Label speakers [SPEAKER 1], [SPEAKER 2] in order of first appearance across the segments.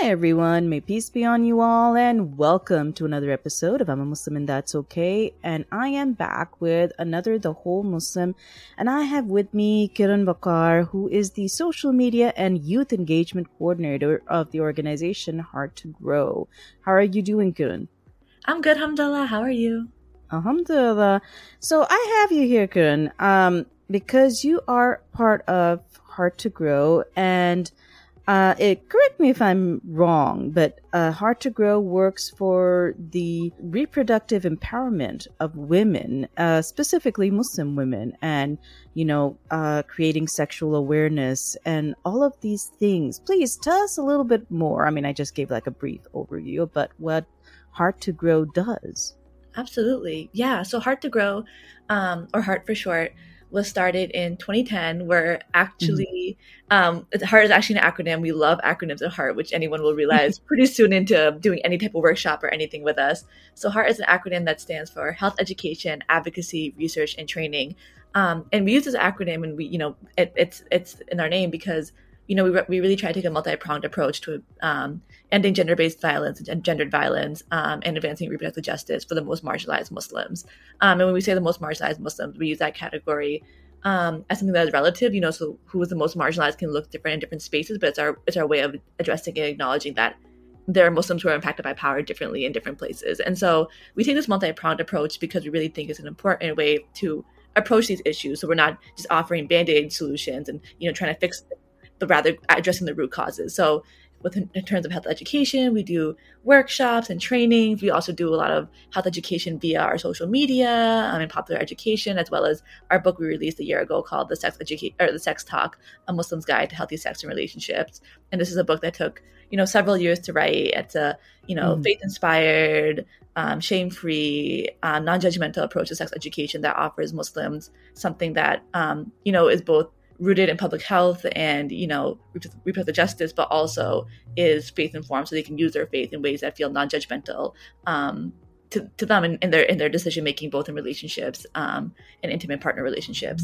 [SPEAKER 1] everyone, may peace be on you all, and welcome to another episode of I'm a Muslim and That's Okay. And I am back with another The Whole Muslim, and I have with me Kiran Bakar, who is the social media and youth engagement coordinator of the organization Heart to Grow. How are you doing, Kiran?
[SPEAKER 2] I'm good, alhamdulillah. How are you?
[SPEAKER 1] Alhamdulillah. So I have you here, Kiran, because you are part of Heart to Grow, and correct me if I'm wrong, but Heart to Grow works for the reproductive empowerment of women, specifically Muslim women, and, creating sexual awareness and all of these things. Please tell us a little bit more. I mean, I just gave like a brief overview, but what Heart to Grow does.
[SPEAKER 2] Absolutely. Yeah. So Heart to Grow, or Heart for short, was started in 2010. We're actually, Heart is actually an acronym. We love acronyms at Heart, which anyone will realize pretty soon into doing any type of workshop or anything with us. So Heart is an acronym that stands for Health Education, Advocacy, Research, and Training. And we use this acronym, and we, it's in our name because we really try to take a multi-pronged approach to ending gender-based violence and gendered violence and advancing reproductive justice for the most marginalized Muslims. And when we say the most marginalized Muslims, we use that category as something that is relative. So who is the most marginalized can look different in different spaces, but it's our way of addressing and acknowledging that there are Muslims who are impacted by power differently in different places. And so we take this multi-pronged approach because we really think it's an important way to approach these issues. So we're not just offering band-aid solutions and trying to fix it, but rather addressing the root causes. So in terms of health education, we do workshops and trainings. We also do a lot of health education via our social media and popular education, as well as our book we released a year ago called The Sex Talk, A Muslim's Guide to Healthy Sex and Relationships. And this is a book that took, several years to write. It's a, faith-inspired, shame-free, non-judgmental approach to sex education that offers Muslims something that, is both rooted in public health and, reproductive justice, but also is faith informed, so they can use their faith in ways that feel non-judgmental to them in their decision making, both in relationships and intimate partner relationships.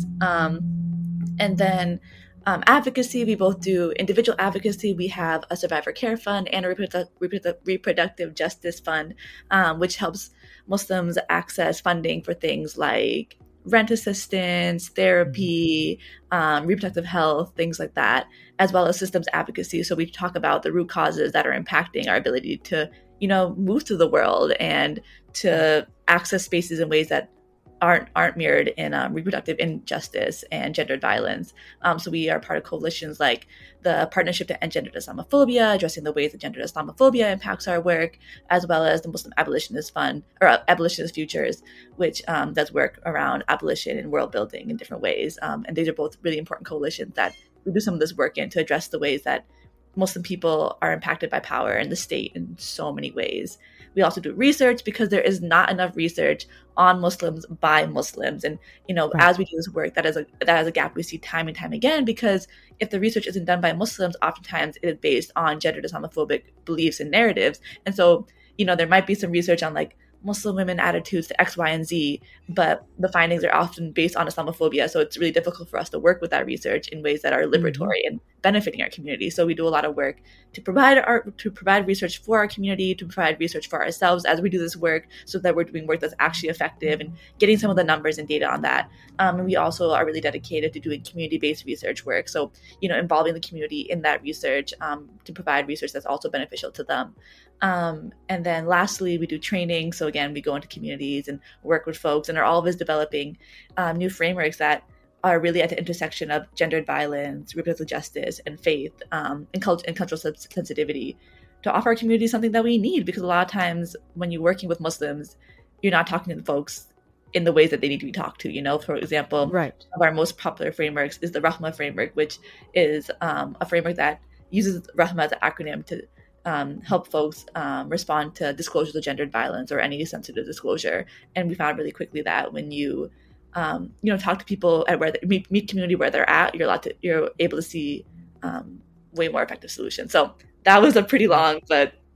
[SPEAKER 2] And then advocacy, we both do individual advocacy. We have a survivor care fund and a reproductive justice fund, which helps Muslims access funding for things like rent assistance, therapy, reproductive health, things like that, as well as systems advocacy. So we talk about the root causes that are impacting our ability to, move through the world and to access spaces in ways that aren't mirrored in reproductive injustice and gendered violence. So we are part of coalitions like the Partnership to End Gendered Islamophobia, addressing the ways that gendered Islamophobia impacts our work, as well as the Muslim Abolitionist Fund, or Abolitionist Futures, which does work around abolition and world building in different ways. And these are both really important coalitions that we do some of this work in to address the ways that Muslim people are impacted by power and the state in so many ways. We also do research because there is not enough research on Muslims by Muslims. And, right. As we do this work, that is a gap we see time and time again, because if the research isn't done by Muslims, oftentimes it is based on gendered Islamophobic beliefs and narratives. And so, there might be some research on like Muslim women attitudes to X, Y, and Z, but the findings are often based on Islamophobia. So it's really difficult for us to work with that research in ways that are liberatory and benefiting our community. So we do a lot of work to provide research for our community, to provide research for ourselves as we do this work, so that we're doing work that's actually effective and getting some of the numbers and data on that. And we also are really dedicated to doing community-based research work. So, involving the community in that research to provide research that's also beneficial to them. And then lastly, we do training. So again, we go into communities and work with folks, and are always developing new frameworks that are really at the intersection of gendered violence, reproductive justice, and faith, and cultural sensitivity, to offer our community something that we need. Because a lot of times when you're working with Muslims, you're not talking to the folks in the ways that they need to be talked to. For example,
[SPEAKER 1] right.
[SPEAKER 2] One of our most popular frameworks is the Rahma framework, which is a framework that uses Rahma as an acronym to help folks respond to disclosures of gendered violence or any sensitive disclosure. And we found really quickly that when you talk to people at where meet community where they're at, you're able to see way more effective solutions. So that was a pretty long but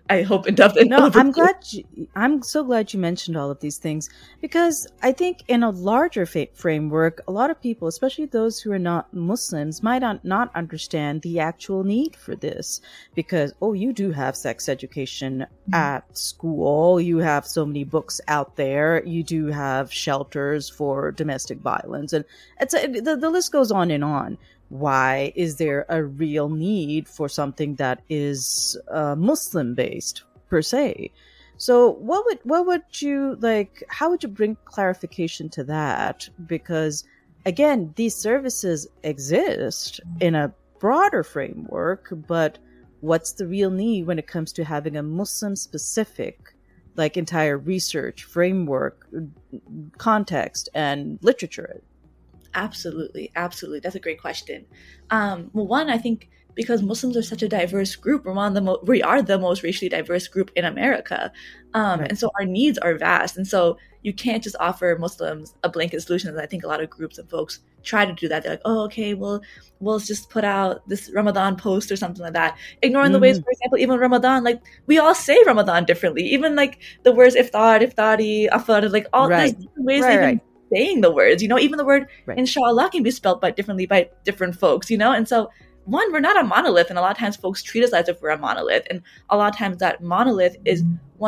[SPEAKER 2] I hope enough.
[SPEAKER 1] No, I'm so glad you mentioned all of these things, because I think in a larger framework, a lot of people, especially those who are not Muslims, might not understand the actual need for this, because, oh, you do have sex education at school. You have so many books out there. You do have shelters for domestic violence, and the list goes on and on. Why is there a real need for something that is Muslim based per se? So what would you like? How would you bring clarification to that? Because again, these services exist in a broader framework, but what's the real need when it comes to having a Muslim specific, like, entire research framework, context, and literature?
[SPEAKER 2] Absolutely. Absolutely. That's a great question. Well, one, I think because Muslims are such a diverse group, we are the most racially diverse group in America.
[SPEAKER 1] Right.
[SPEAKER 2] And so our needs are vast. And so you can't just offer Muslims a blanket solution. And I think a lot of groups and folks try to do that. They're like, oh, okay, well, we'll just put out this Ramadan post or something like that. Ignoring the ways, for example, even Ramadan, like, we all say Ramadan differently. Even like the words iftar, iftari, afar, like all
[SPEAKER 1] Right.
[SPEAKER 2] there's different ways
[SPEAKER 1] Right,
[SPEAKER 2] even saying the words, even the word
[SPEAKER 1] Right.
[SPEAKER 2] inshallah can be spelled differently by different folks, and so one, we're not a monolith, and a lot of times folks treat us as if we're a monolith, and a lot of times that monolith is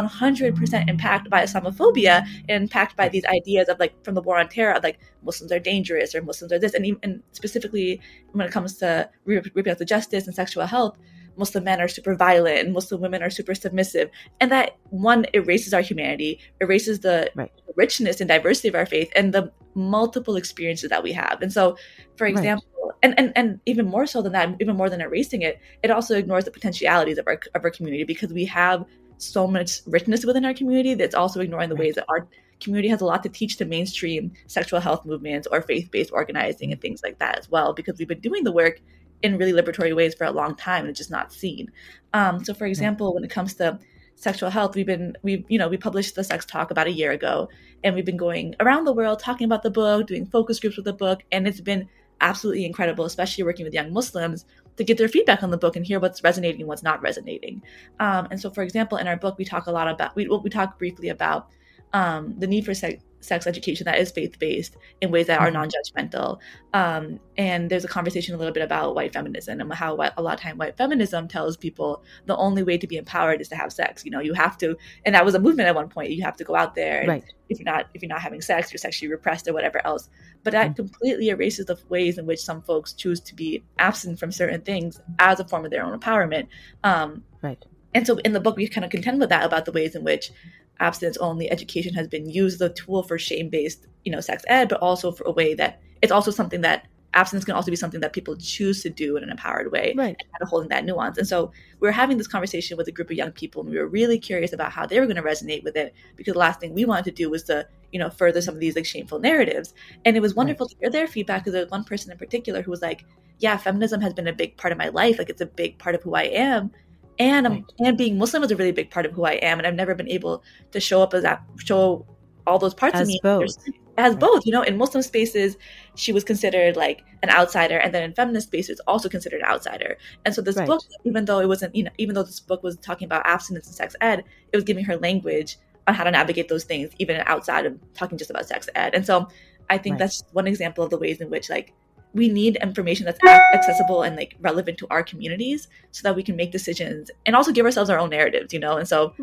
[SPEAKER 2] 100% impacted by Islamophobia and impacted by these ideas of, like, from the war on terror, of like Muslims are dangerous or Muslims are this, and specifically when it comes to reproductive justice and sexual health, Muslim men are super violent and Muslim women are super submissive. And that, one, erases our humanity, erases the richness and diversity of our faith and the multiple experiences that we have. And so, for example, and even more so than that, even more than erasing it, it also ignores the potentialities of our community, because we have so much richness within our community that's also ignoring the ways that our community has a lot to teach to mainstream sexual health movements or faith-based organizing and things like that as well, because we've been doing the work in really liberatory ways for a long time and it's just not seen. So for example, when it comes to sexual health, we published the Sex Talk about a year ago, and we've been going around the world talking about the book, doing focus groups with the book, and it's been absolutely incredible, especially working with young Muslims, to get their feedback on the book and hear what's resonating and what's not resonating. And so, for example, in our book, we talk a lot about, we talk briefly about the need for sex education that is faith-based in ways that are non-judgmental. And there's a conversation a little bit about white feminism and how a lot of time white feminism tells people the only way to be empowered is to have sex. You have to, and that was a movement at one point. You have to go out there. And if you're not having sex, you're sexually repressed or whatever else. But that completely erases the ways in which some folks choose to be absent from certain things as a form of their own empowerment. And so in the book, we kind of contend with that, about the ways in which abstinence-only education has been used as a tool for shame-based, sex ed, but also for a way that it's also something that abstinence can also be something that people choose to do in an empowered way, and kind of holding that nuance. And so we were having this conversation with a group of young people, and we were really curious about how they were going to resonate with it, because the last thing we wanted to do was to, further some of these, like, shameful narratives. And it was wonderful to hear their feedback, because there was one person in particular who was like, yeah, feminism has been a big part of my life. Like, it's a big part of who I am. And being Muslim is a really big part of who I am, and I've never been able to show all those parts of me as both. In Muslim spaces, she was considered like an outsider, and then in feminist spaces, also considered an outsider. And so this book, even though this book was talking about abstinence and sex ed, it was giving her language on how to navigate those things, even outside of talking just about sex ed. And so I think that's one example of the ways in which, like, we need information that's accessible and, like, relevant to our communities, so that we can make decisions and also give ourselves our own narratives, And so,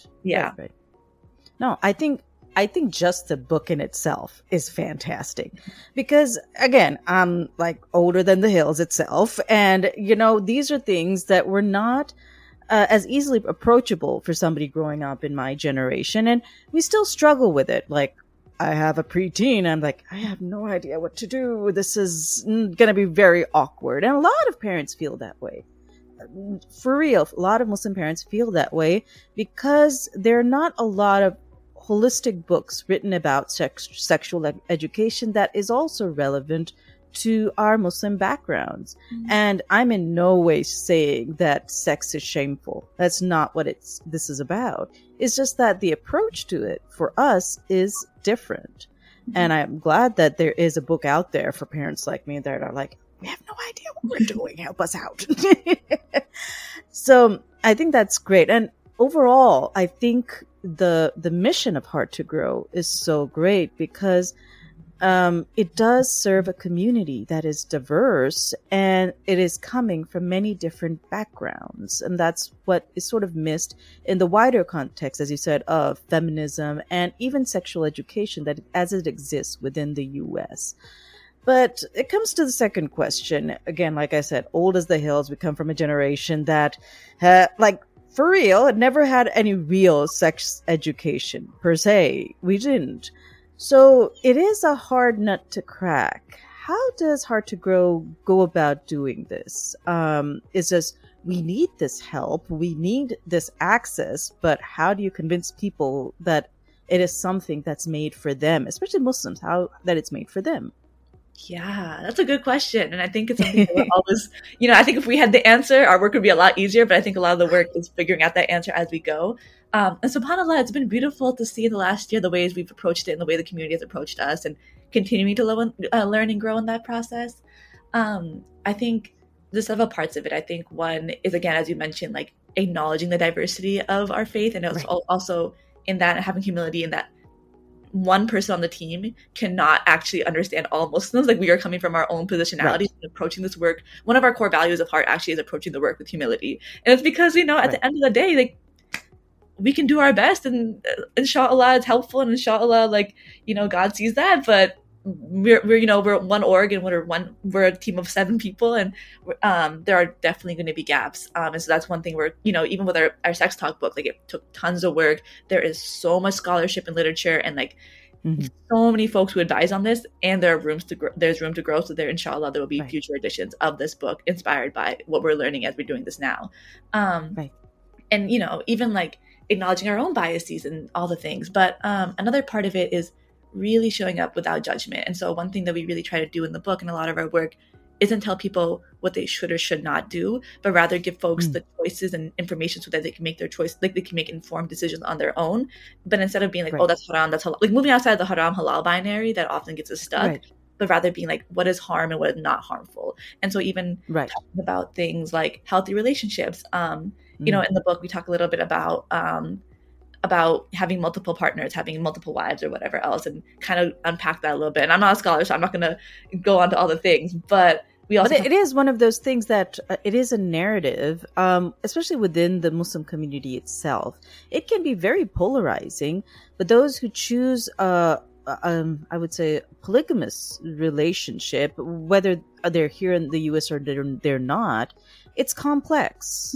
[SPEAKER 1] No, I think just the book in itself is fantastic, because, again, I'm, like, older than the hills itself, and these are things that were not as easily approachable for somebody growing up in my generation, and we still struggle with it. Like, I have a preteen. I'm like, I have no idea what to do. This is going to be very awkward. And a lot of parents feel that way. For real, a lot of Muslim parents feel that way, because there are not a lot of holistic books written about sexual education that is also relevant to our Muslim backgrounds. And I'm in no way saying that sex is shameful. That's not what this is about. It's just that the approach to it for us is different. And I'm glad that there is a book out there for parents like me that are like, we have no idea what we're doing. Help us out. So I think that's great. And overall, I think the mission of Heart to Grow is so great because it does serve a community that is diverse and it is coming from many different backgrounds. And that's what is sort of missed in the wider context, as you said, of feminism and even sexual education that as it exists within the US. But it comes to the second question. Again, like I said, old as the hills, we come from a generation that, like, for real, it never had any real sex education per se. We didn't. So it is a hard nut to crack. How does Heart to Grow go about doing this? It's just, we need this help, we need this access, but how do you convince people that it is something that's made for them, especially Muslims, how that it's made for them?
[SPEAKER 2] Yeah, that's a good question. And I think it's something that we're always, I think if we had the answer, our work would be a lot easier. But I think a lot of the work is figuring out that answer as we go. And subhanAllah, it's been beautiful to see in the last year the ways we've approached it and the way the community has approached us and continuing to learn and grow in that process. I think there's several parts of it. I think one is, again, as you mentioned, like acknowledging the diversity of our faith. And it's also in that having humility in that one person on the team cannot actually understand all Muslims. Like, we are coming from our own positionalities and approaching this work. One of our core values of Heart actually is approaching the work with humility. And it's because, at the end of the day, like, we can do our best and inshallah it's helpful and inshallah, like, God sees that. But we're one org and we're a team of 7 people and there are definitely going to be gaps. And so that's one thing where, even with our sex talk book, like, it took tons of work. There is so much scholarship and literature and like so many folks who advise on this, and there's room to grow. So inshallah there will be future editions of this book inspired by what we're learning as we're doing this now. And even like acknowledging our own biases and all the things. But another part of it is really showing up without judgment. And so one thing that we really try to do in the book and a lot of our work isn't tell people what they should or should not do, but rather give folks the choices and information so that they can make their choice, like they can make informed decisions on their own. But instead of being like, oh, that's haram, that's halal, like moving outside the haram halal binary that often gets us stuck, but rather being like, what is harm and what is not harmful. And so even talking about things like healthy relationships, in the book we talk a little bit about having multiple partners, having multiple wives or whatever else, and kind of unpack that a little bit. And I'm not a scholar, so I'm not going to go on to all the things, but we also... But
[SPEAKER 1] it is one of those things that it is a narrative, especially within the Muslim community itself. It can be very polarizing, but those who choose, I would say, a polygamous relationship, whether they're here in the US or they're not, it's complex.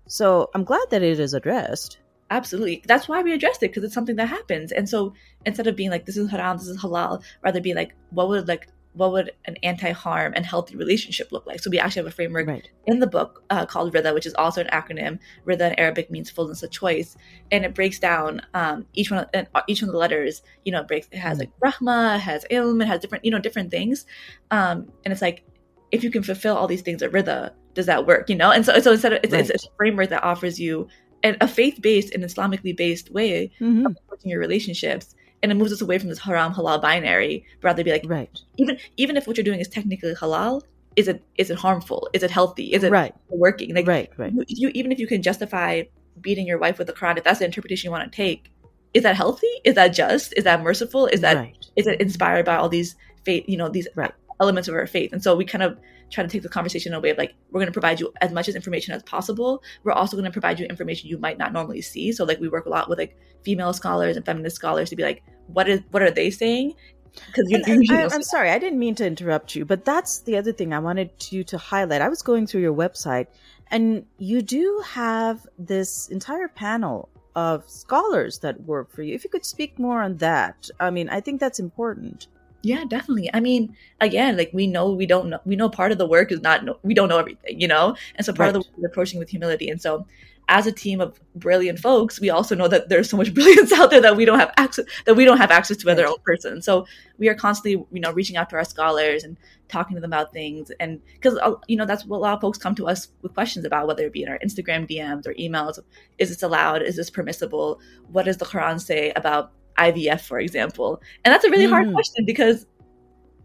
[SPEAKER 1] So I'm glad that it is addressed.
[SPEAKER 2] Absolutely. That's why we addressed it, because it's something that happens. And so instead of being like, this is haram, this is halal, rather be like, what would an anti-harm and healthy relationship look like? So we actually have a framework in the book called Ridha, which is also an acronym. Ridha in Arabic means fullness of choice. And it breaks down each one of the letters, it has like rahma, it has ilm, it has different things. And it's like, if you can fulfill all these things at Ridha, does that work? And so instead of, it's a framework that offers you a faith-based and Islamically based way of approaching your relationships, and it moves us away from this haram halal binary. Rather be like, even if what you're doing is technically halal, is it harmful? Is it healthy? Is it working? Like, even if you can justify beating your wife with the Quran, if that's the interpretation you want to take, is that healthy? Is that just? Is that merciful? Is it inspired by all these faith? These elements of our faith? And so we kind of try to take the conversation in a way of like, we're going to provide you as much as information as possible. We're also going to provide you information you might not normally see. So like, we work a lot with like female scholars and feminist scholars to be like, what are they saying? Because
[SPEAKER 1] I'm sorry, I didn't mean to interrupt you, but that's the other thing I wanted you to highlight. I was going through your website, and you do have this entire panel of scholars that work for you. If you could speak more on that, I mean, I think that's important.
[SPEAKER 2] Yeah, definitely. I mean, again, like we know part of the work is we don't know everything, and so part of the work is approaching with humility. And so as a team of brilliant folks, we also know that there's so much brilliance out there that we don't have access to as our own person. So we are constantly, reaching out to our scholars and talking to them about things. And because, that's what a lot of folks come to us with questions about, whether it be in our Instagram DMs or emails. Is this allowed? Is this permissible? What does the Quran say about IVF, for example? And that's a really hard question, because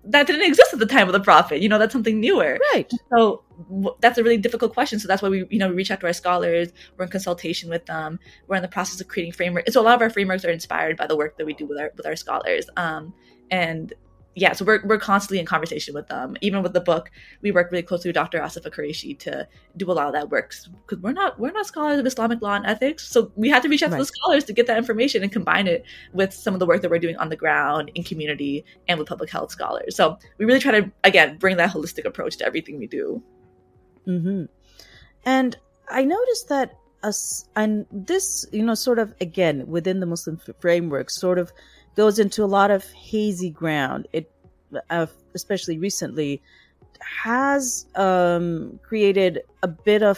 [SPEAKER 2] that didn't exist at the time of the Prophet. That's something newer.
[SPEAKER 1] Right.
[SPEAKER 2] So that's a really difficult question. So that's why we reach out to our scholars. We're in consultation with them. We're in the process of creating frameworks. So a lot of our frameworks are inspired by the work that we do with our scholars. And yeah, so we're constantly in conversation with them. Even with the book, we work really closely with Dr. Asif Qureshi to do a lot of that work, because we're not scholars of Islamic law and ethics. So we had to reach out to the scholars to get that information and combine it with some of the work that we're doing on the ground in community and with public health scholars. So we really try to, again, bring that holistic approach to everything we do.
[SPEAKER 1] Mm-hmm. And I noticed that and this, sort of, again, within the Muslim framework, sort of goes into a lot of hazy ground. It, especially recently, has created a bit of,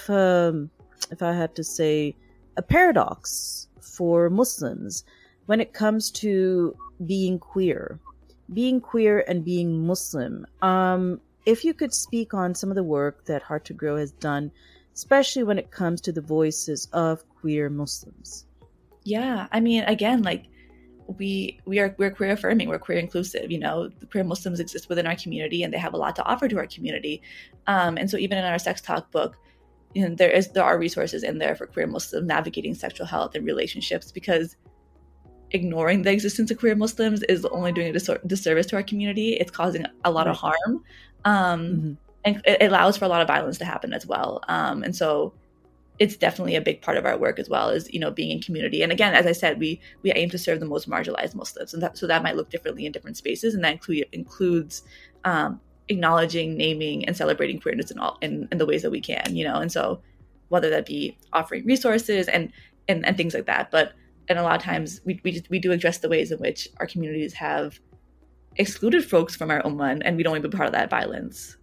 [SPEAKER 1] if I had to say, a paradox for Muslims when it comes to being queer and being Muslim. If you could speak on some of the work that Heart to Grow has done, especially when it comes to the voices of queer Muslims.
[SPEAKER 2] Yeah, I mean, again, like, we're queer affirming, we're queer inclusive. The queer Muslims exist within our community, and they have a lot to offer to our community. And so even in our Sex Talk book, there are resources in there for queer Muslims navigating sexual health and relationships, because ignoring the existence of queer Muslims is only doing a disservice to our community. It's causing a lot of harm, and it allows for a lot of violence to happen as well. And so it's definitely a big part of our work as well, is being in community. And again, as I said, we aim to serve the most marginalized Muslims, and so that might look differently in different spaces, and that includes acknowledging, naming, and celebrating queerness in the ways that we can. And so whether that be offering resources and things like that, and a lot of times we do address the ways in which our communities have excluded folks from our ummah, and we don't want to be part of that violence.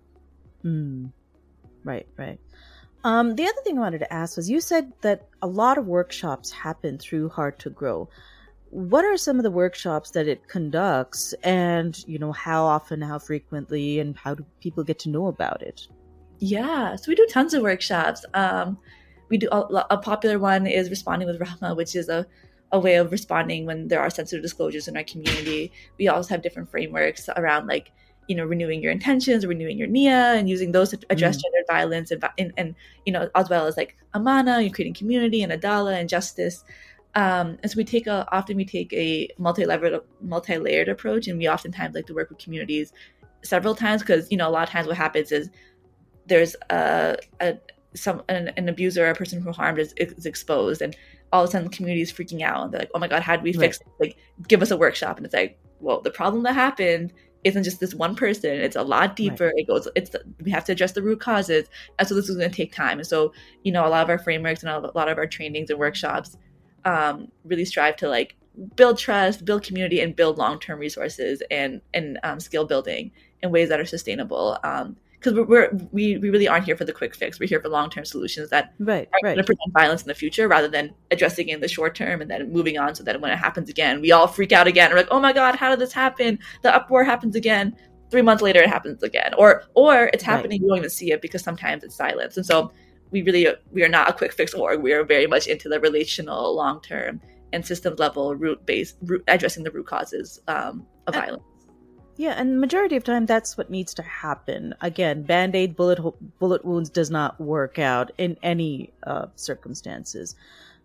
[SPEAKER 1] Right. The other thing I wanted to ask was, you said that a lot of workshops happen through Heart to Grow. What are some of the workshops that it conducts, and, how often, how frequently, and how do people get to know about it?
[SPEAKER 2] Yeah, so we do tons of workshops. We do a popular one is Responding with Rahma, which is a way of responding when there are sensitive disclosures in our community. We also have different frameworks around, like, renewing your intentions, renewing your niyyah, and using those to address gendered violence, and as well as like amana, and creating community, and adala, and justice. And so we take a multi-layered approach, and we oftentimes like to work with communities several times, because a lot of times what happens is there's an abuser or a person who harmed is exposed, and all of a sudden the community is freaking out, and they're like, oh my god, how do we fix it? Like, give us a workshop. And it's like, well, the problem that happened isn't just this one person. It's a lot deeper. We have to address the root causes. And so this is going to take time. And so, a lot of our frameworks and a lot of our trainings and workshops really strive to, like, build trust, build community, and build long-term resources and skill building in ways that are sustainable. Because we really aren't here for the quick fix. We're here for long-term solutions that are going to prevent violence in the future, rather than addressing it in the short term and then moving on, so that when it happens again, we all freak out again. We're like, oh my god, how did this happen? The uproar happens again. 3 months later, it happens again. Or it's happening, you don't even see it, because sometimes it's silence. And so we are not a quick fix org. We are very much into the relational, long-term, and systems level, addressing the root causes of violence.
[SPEAKER 1] Yeah, and the majority of time, that's what needs to happen. Again, Band-Aid, bullet wounds does not work out in any circumstances.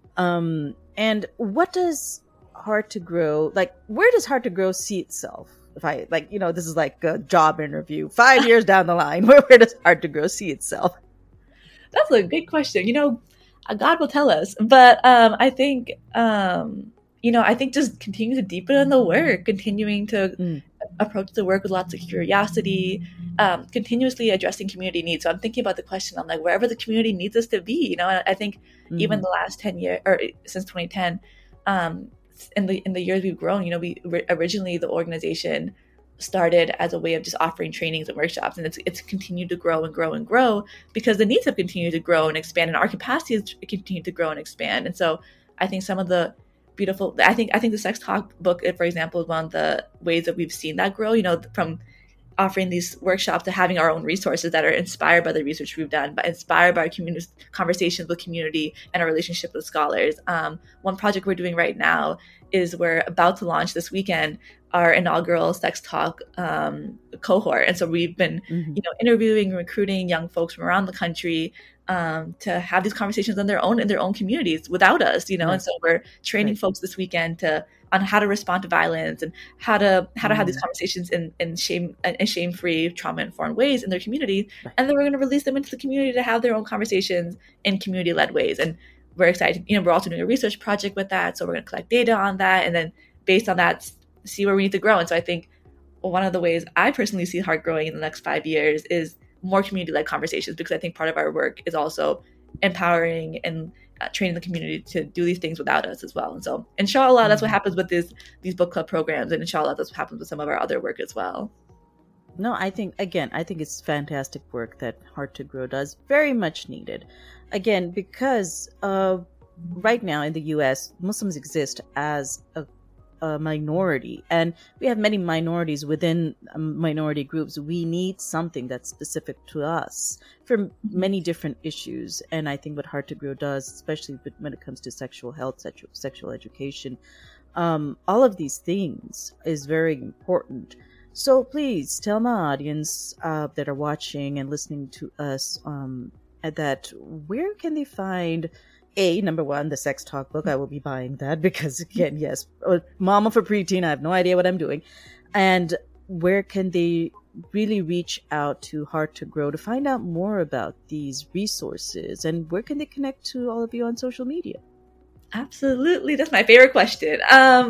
[SPEAKER 1] And what does Heart to Grow, like, where does Heart to Grow see itself? If I, like, this is like a job interview. 5 years down the line, where does Heart to Grow see itself?
[SPEAKER 2] That's a good question. God will tell us. But I think, I think just continue to deepen in the work, continuing to approach the work with lots of curiosity, continuously addressing community needs. So I'm thinking about the question, I'm like, wherever the community needs us to be, I think even the last 10 years, or since 2010, in the years we've grown, we originally, the organization started as a way of just offering trainings and workshops, and it's continued to grow and grow and grow, because the needs have continued to grow and expand, and our capacity has continued to grow and expand. And so I think some of the beautiful, I think the Sex Talk book, for example, is one of the ways that we've seen that grow, from offering these workshops to having our own resources that are inspired by the research we've done, but inspired by our community conversations with community and our relationship with scholars. One project we're doing right now is we're about to launch this weekend our inaugural Sex Talk cohort. And so we've been, interviewing and recruiting young folks from around the country to have these conversations in their own communities without us, Right. And so we're training folks this weekend on how to respond to violence and how to have these conversations in shame-free, trauma-informed ways in their community. Right. And then we're going to release them into the community to have their own conversations in community-led ways. And we're excited. We're also doing a research project with that. So we're going to collect data on that. And then based on that, see where we need to grow. And so I think one of the ways I personally see Heart growing in the next 5 years is more community-led conversations, because I think part of our work is also empowering and training the community to do these things without us as well. And so inshallah, that's what happens with these book club programs. And inshallah, that's what happens with some of our other work as well.
[SPEAKER 1] No, I think it's fantastic work that Heart to Grow does. Very much needed. Again, because right now in the U.S., Muslims exist as a minority, and we have many minorities within minority groups. We need something that's specific to us for many different issues. And I think what Heart to Grow does, especially when it comes to sexual health, sexual education, all of these things is very important. So please tell my audience that are watching and listening to us that where can they find number one, the Sex Talk book. I will be buying that because, again, yes, mama for preteen, I have no idea what I'm doing. And where can they really reach out to Heart to Grow to find out more about these resources? And where can they connect to all of you on social media?
[SPEAKER 2] Absolutely. That's my favorite question.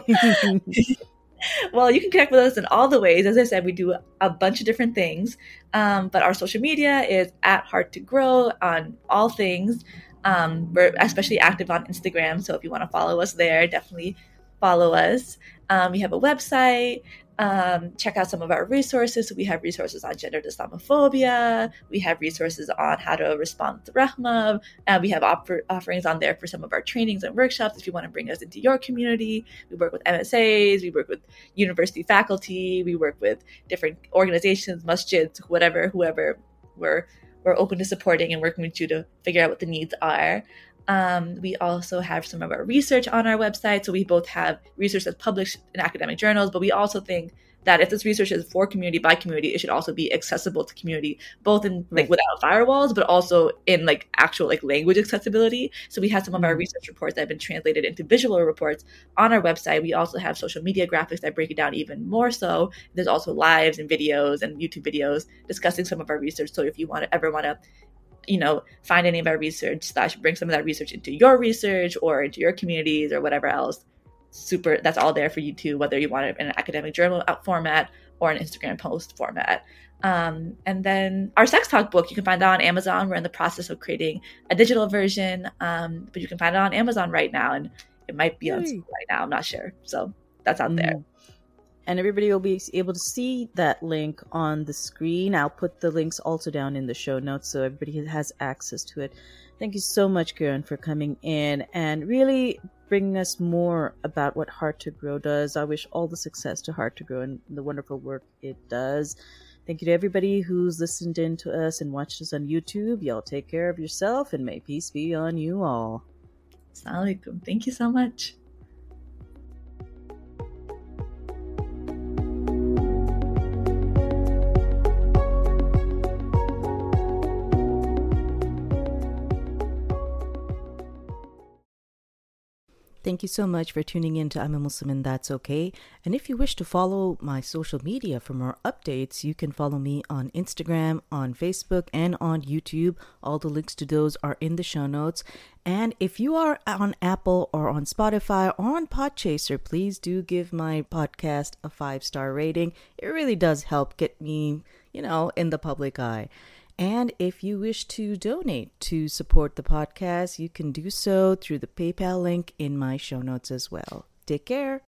[SPEAKER 2] Well, you can connect with us in all the ways. As I said, we do a bunch of different things. But our social media is at Heart to Grow on all things. We're especially active on Instagram, so if you want to follow us there, definitely follow us. We have a website. Check out some of our resources. So we have resources on gendered Islamophobia. We have resources on how to respond to Rahma. We have offerings on there for some of our trainings and workshops if you want to bring us into your community. We work with MSAs. We work with university faculty. We work with different organizations, masjids, whoever. We're open to supporting and working with you to figure out what the needs are. We also have some of our research on our website. So we both have research that's published in academic journals, but we also think that if this research is for community by community, it should also be accessible to community, both in without firewalls, but also in actual language accessibility. So we have some of our research reports that have been translated into visual reports on our website. We also have social media graphics that break it down even more so. There's also lives and videos and YouTube videos discussing some of our research. So if you ever want to find any of our research / bring some of that research into your research or into your communities or whatever else, that's all there for you too, whether you want it in an academic journal format or an Instagram post format. And then our Sex Talk book, you can find that on Amazon. We're in the process of creating a digital version, but you can find it on Amazon right now, and it might be on school right now. I'm not sure. So that's out there.
[SPEAKER 1] And everybody will be able to see that link on the screen. I'll put the links also down in the show notes so everybody has access to it. Thank you so much, Karen, for coming in and really bringing us more about what Heart to Grow does. I wish all the success to Heart to Grow and the wonderful work it does. Thank you to everybody who's listened in to us and watched us on YouTube. Y'all take care of yourself and may peace be on you all.
[SPEAKER 2] Assalamu alaikum. Thank you so much.
[SPEAKER 1] Thank you so much for tuning in to I'm a Muslim and That's Okay. And if you wish to follow my social media for more updates, you can follow me on Instagram, on Facebook, and on YouTube. All the links to those are in the show notes. And if you are on Apple or on Spotify or on Podchaser, please do give my podcast a 5-star rating. It really does help get me, in the public eye. And if you wish to donate to support the podcast, you can do so through the PayPal link in my show notes as well. Take care.